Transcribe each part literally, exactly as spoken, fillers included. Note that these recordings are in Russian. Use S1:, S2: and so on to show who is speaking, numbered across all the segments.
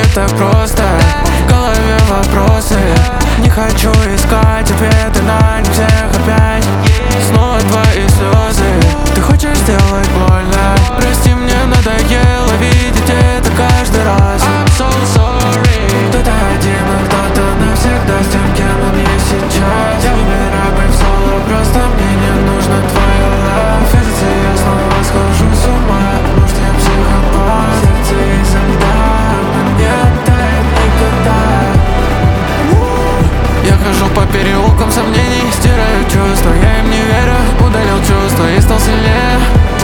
S1: так просто. В голове вопросы, не хочу искать ответы на них всех опять. Снова твои слезы, ты хочешь сделать больно. Прости, мне надоело видеть это каждый раз. I'm so sorry. Кто-то один, а кто-то навсегда с тем, кем он есть сейчас. Я выбираю быть в соло, просто мне не нужно твоя love. Кажется, я снова схожу с ума, потому что я психопат. Сердце из-за льда, но не тает никогда. Я хожу по переулкам сомнений, стираю чувства, я им не верю. Удалил чувства и стал сильнее.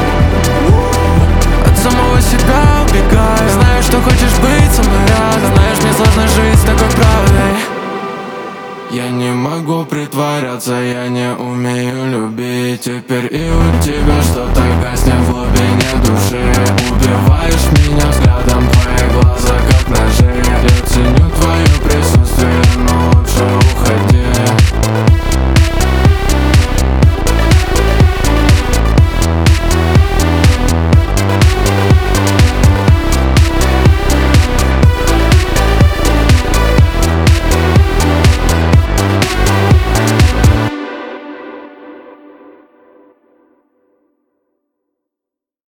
S1: От самого себя убегаю. Знаю, что хочешь быть со мной рядом. Знаешь, мне сложно жить с такой правдой. Я не могу притворяться, я